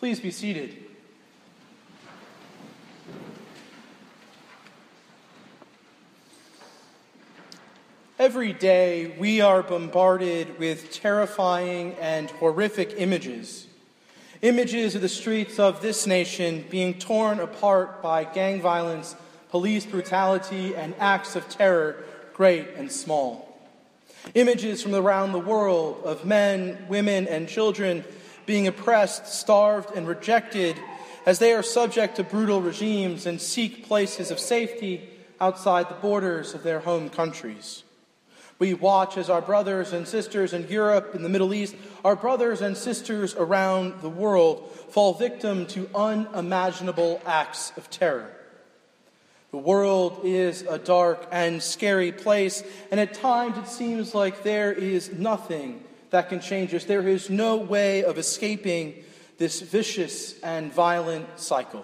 Please be seated. Every day we are bombarded with terrifying and horrific images. Images of the streets of this nation being torn apart by gang violence, police brutality, and acts of terror, great and small. Images from around the world of men, women, and children being oppressed, starved, and rejected as they are subject to brutal regimes and seek places of safety outside the borders of their home countries. We watch as our brothers and sisters in Europe, in the Middle East, our brothers and sisters around the world fall victim to unimaginable acts of terror. The world is a dark and scary place, and at times it seems like there is nothing that can change us. There is no way of escaping this vicious and violent cycle.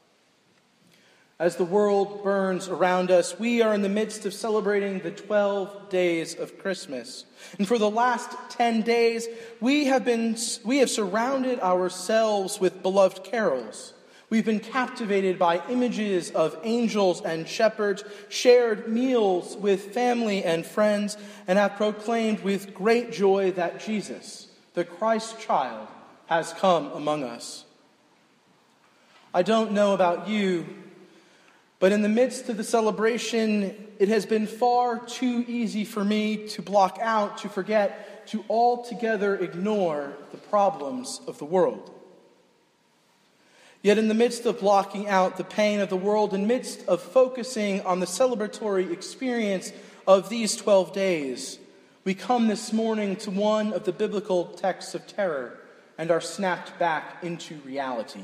As the world burns around us, we are in the midst of celebrating the 12 days of Christmas. And for the last 10 days, we have surrounded ourselves with beloved carols. We've been captivated by images of angels and shepherds, shared meals with family and friends, and have proclaimed with great joy that Jesus, the Christ child, has come among us. I don't know about you, but in the midst of the celebration, it has been far too easy for me to block out, to forget, to altogether ignore the problems of the world. Yet in the midst of blocking out the pain of the world, in the midst of focusing on the celebratory experience of these 12 days, we come this morning to one of the biblical texts of terror and are snapped back into reality.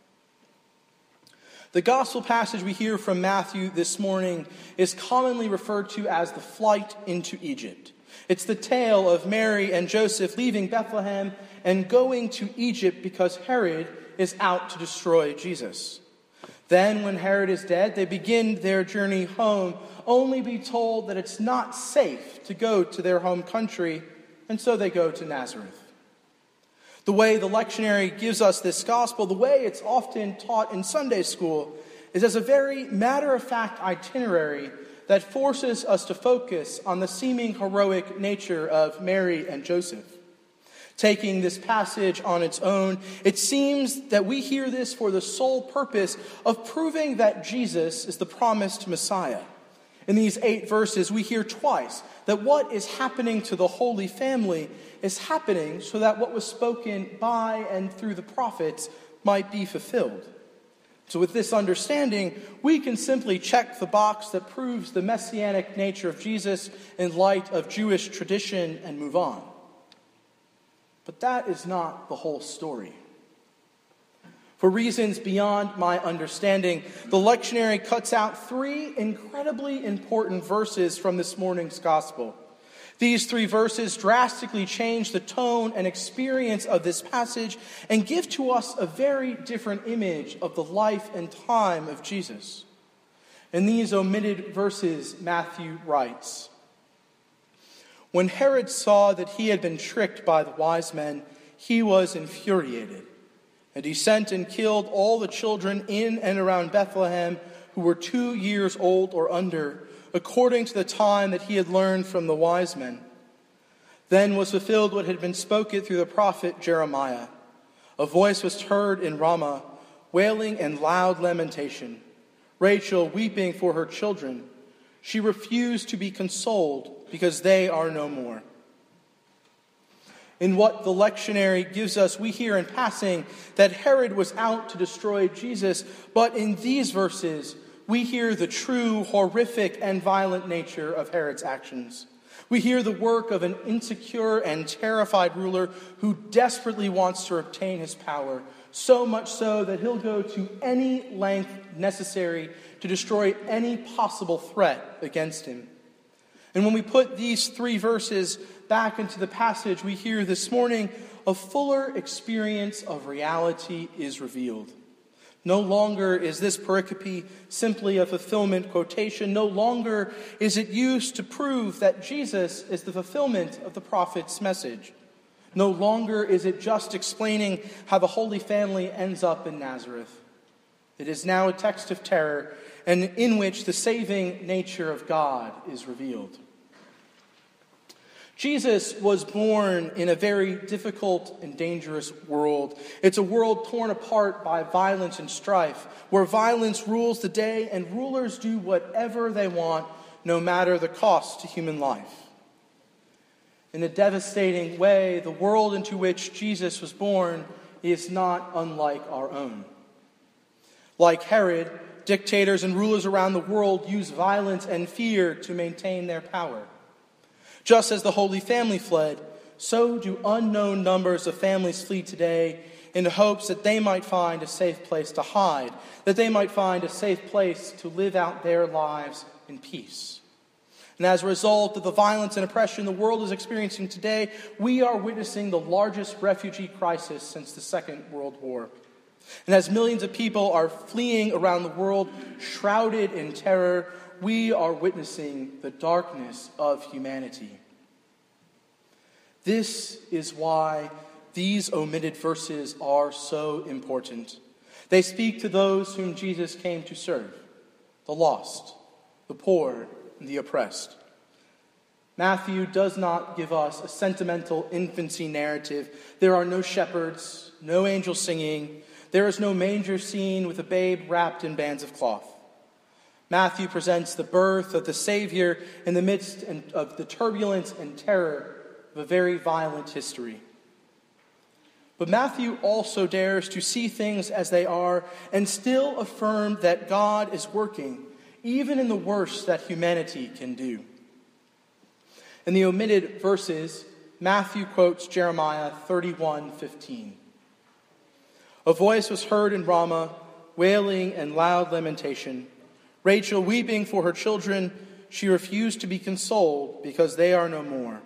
The gospel passage we hear from Matthew this morning is commonly referred to as the flight into Egypt. It's the tale of Mary and Joseph leaving Bethlehem and going to Egypt because Herod is out to destroy Jesus. Then, when Herod is dead, they begin their journey home, only be told that it's not safe to go to their home country, and so they go to Nazareth. The way the lectionary gives us this gospel, the way it's often taught in Sunday school, is as a very matter-of-fact itinerary that forces us to focus on the seeming heroic nature of Mary and Joseph. Taking this passage on its own, it seems that we hear this for the sole purpose of proving that Jesus is the promised Messiah. In these 8 verses, we hear twice that what is happening to the Holy Family is happening so that what was spoken by and through the prophets might be fulfilled. So with this understanding, we can simply check the box that proves the messianic nature of Jesus in light of Jewish tradition and move on. But that is not the whole story. For reasons beyond my understanding, the lectionary cuts out 3 incredibly important verses from this morning's gospel. These 3 verses drastically change the tone and experience of this passage and give to us a very different image of the life and time of Jesus. In these omitted verses, Matthew writes, "When Herod saw that he had been tricked by the wise men, he was infuriated. And he sent and killed all the children in and around Bethlehem who were 2 years old or under, according to the time that he had learned from the wise men. Then was fulfilled what had been spoken through the prophet Jeremiah. A voice was heard in Ramah, wailing and loud lamentation, Rachel weeping for her children. She refused to be consoled because they are no more." In what the lectionary gives us, we hear in passing that Herod was out to destroy Jesus, but in these verses, we hear the true, horrific, and violent nature of Herod's actions. We hear the work of an insecure and terrified ruler who desperately wants to obtain his power, so much so that he'll go to any length necessary to destroy any possible threat against him. And when we put these 3 verses back into the passage we hear this morning, a fuller experience of reality is revealed. No longer is this pericope simply a fulfillment quotation. No longer is it used to prove that Jesus is the fulfillment of the prophet's message. No longer is it just explaining how the Holy Family ends up in Nazareth. It is now a text of terror, and in which the saving nature of God is revealed. Jesus was born in a very difficult and dangerous world. It's a world torn apart by violence and strife, where violence rules the day and rulers do whatever they want, no matter the cost to human life. In a devastating way, the world into which Jesus was born is not unlike our own. Like Herod, dictators and rulers around the world use violence and fear to maintain their power. Just as the Holy Family fled, so do unknown numbers of families flee today in hopes that they might find a safe place to hide, that they might find a safe place to live out their lives in peace. And as a result of the violence and oppression the world is experiencing today, we are witnessing the largest refugee crisis since the Second World War. And as millions of people are fleeing around the world, shrouded in terror, we are witnessing the darkness of humanity. This is why these omitted verses are so important. They speak to those whom Jesus came to serve, the lost, the poor, and the oppressed. Matthew does not give us a sentimental infancy narrative. There are no shepherds, no angels singing. There is no manger scene with a babe wrapped in bands of cloth. Matthew presents the birth of the Savior in the midst of the turbulence and terror of a very violent history. But Matthew also dares to see things as they are and still affirm that God is working, even in the worst that humanity can do. In the omitted verses, Matthew quotes Jeremiah 31:15. A voice was heard in Ramah, wailing and loud lamentation. Rachel weeping for her children, she refused to be consoled because they are no more.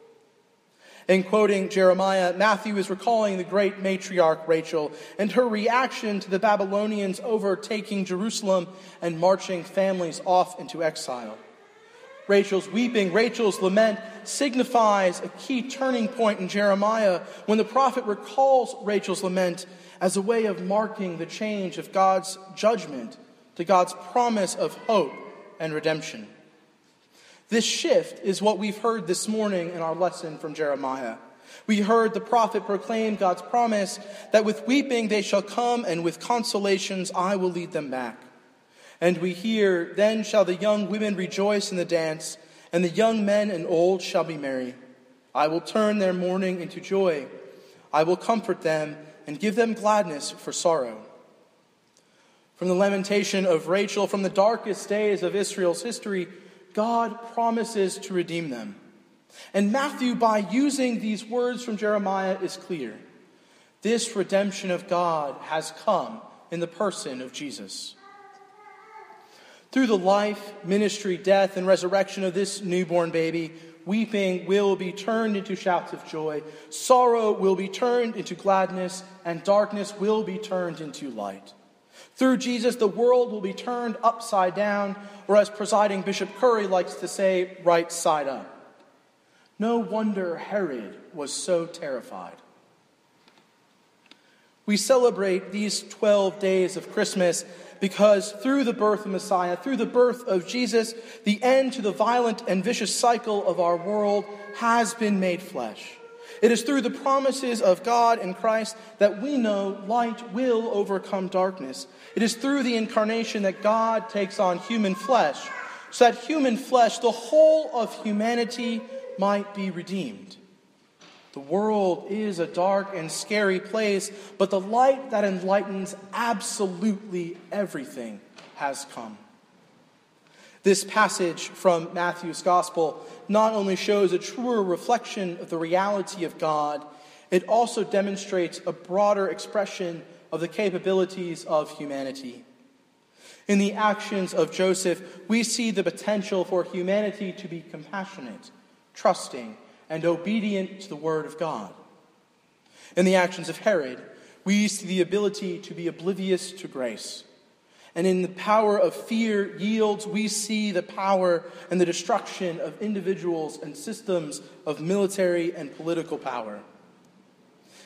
In quoting Jeremiah, Matthew is recalling the great matriarch Rachel and her reaction to the Babylonians overtaking Jerusalem and marching families off into exile. Rachel's weeping, Rachel's lament signifies a key turning point in Jeremiah when the prophet recalls Rachel's lament as a way of marking the change of God's judgment to God's promise of hope and redemption. This shift is what we've heard this morning in our lesson from Jeremiah. We heard the prophet proclaim God's promise that with weeping they shall come, and with consolations I will lead them back. And we hear, then shall the young women rejoice in the dance, and the young men and old shall be merry. I will turn their mourning into joy. I will comfort them and give them gladness for sorrow. From the lamentation of Rachel, from the darkest days of Israel's history, God promises to redeem them. And Matthew, by using these words from Jeremiah, is clear. This redemption of God has come in the person of Jesus. Through the life, ministry, death, and resurrection of this newborn baby, weeping will be turned into shouts of joy, sorrow will be turned into gladness, and darkness will be turned into light. Through Jesus, the world will be turned upside down, or as presiding Bishop Curry likes to say, right side up. No wonder Herod was so terrified. We celebrate these 12 days of Christmas because through the birth of Messiah, through the birth of Jesus, the end to the violent and vicious cycle of our world has been made flesh. It is through the promises of God in Christ that we know light will overcome darkness. It is through the incarnation that God takes on human flesh, so that human flesh, the whole of humanity, might be redeemed. The world is a dark and scary place, but the light that enlightens absolutely everything has come. This passage from Matthew's Gospel not only shows a truer reflection of the reality of God, it also demonstrates a broader expression of the capabilities of humanity. In the actions of Joseph, we see the potential for humanity to be compassionate, trusting, and obedient to the word of God. In the actions of Herod, we see the ability to be oblivious to grace. And in the power of fear yields, we see the power and the destruction of individuals and systems of military and political power.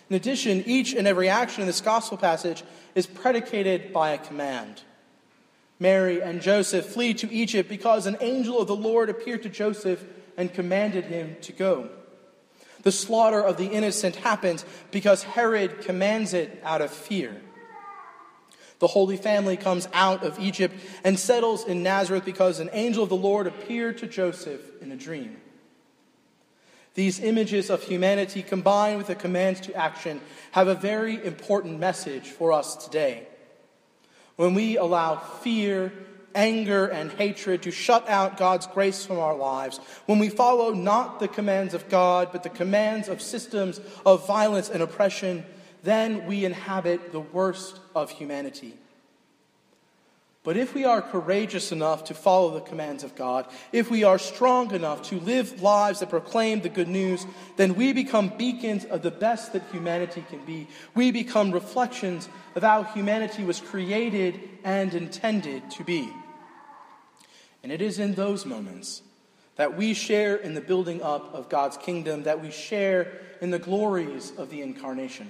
In addition, each and every action in this gospel passage is predicated by a command. Mary and Joseph flee to Egypt because an angel of the Lord appeared to Joseph and commanded him to go. The slaughter of the innocent happens because Herod commands it out of fear. The Holy Family comes out of Egypt and settles in Nazareth because an angel of the Lord appeared to Joseph in a dream. These images of humanity combined with the commands to action have a very important message for us today. When we allow fear, anger, and hatred to shut out God's grace from our lives, when we follow not the commands of God, but the commands of systems of violence and oppression, then we inhabit the worst of humanity. But if we are courageous enough to follow the commands of God, if we are strong enough to live lives that proclaim the good news, then we become beacons of the best that humanity can be. We become reflections of how humanity was created and intended to be. And it is in those moments that we share in the building up of God's kingdom, that we share in the glories of the incarnation.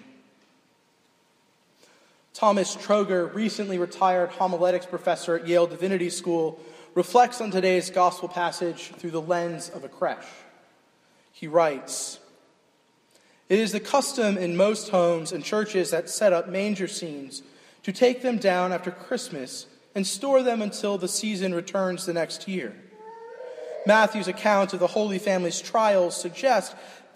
Thomas Troger, recently retired homiletics professor at Yale Divinity School, reflects on today's gospel passage through the lens of a creche. He writes, "It is the custom in most homes and churches that set up manger scenes to take them down after Christmas and store them until the season returns the next year. Matthew's account of the Holy Family's trials suggests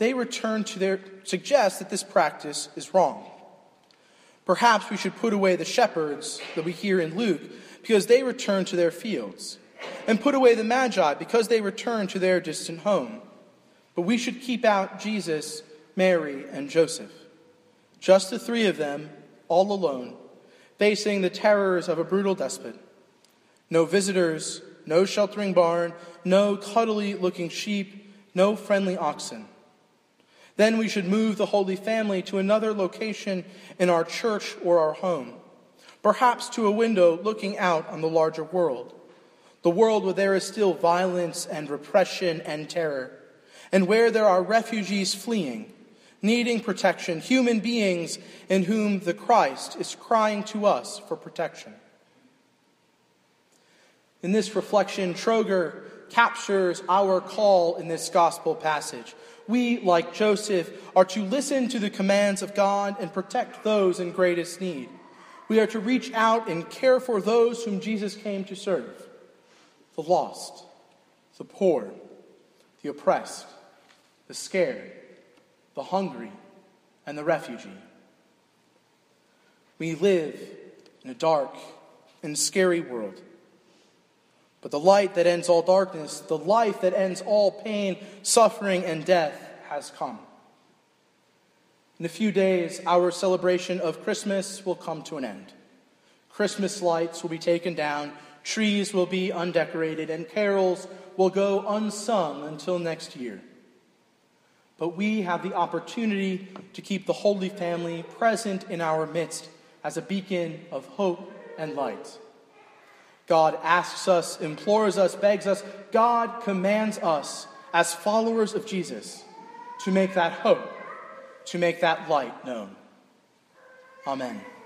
that this practice is wrong. Perhaps we should put away the shepherds that we hear in Luke because they return to their fields, and put away the magi because they return to their distant home. But we should keep out Jesus, Mary, and Joseph. Just the three of them, all alone, facing the terrors of a brutal despot. No visitors, no sheltering barn, no cuddly-looking sheep, no friendly oxen. Then we should move the Holy Family to another location in our church or our home, perhaps to a window looking out on the larger world, the world where there is still violence and repression and terror, and where there are refugees fleeing, needing protection, human beings in whom the Christ is crying to us for protection." In this reflection, Troger captures our call in this gospel passage. We, like Joseph, are to listen to the commands of God and protect those in greatest need. We are to reach out and care for those whom Jesus came to serve: the lost, the poor, the oppressed, the scared, the hungry, and the refugee. We live in a dark and scary world. But the light that ends all darkness, the life that ends all pain, suffering, and death has come. In a few days, our celebration of Christmas will come to an end. Christmas lights will be taken down, trees will be undecorated, and carols will go unsung until next year. But we have the opportunity to keep the Holy Family present in our midst as a beacon of hope and light. God asks us, implores us, begs us. God commands us as followers of Jesus to make that hope, to make that light known. Amen.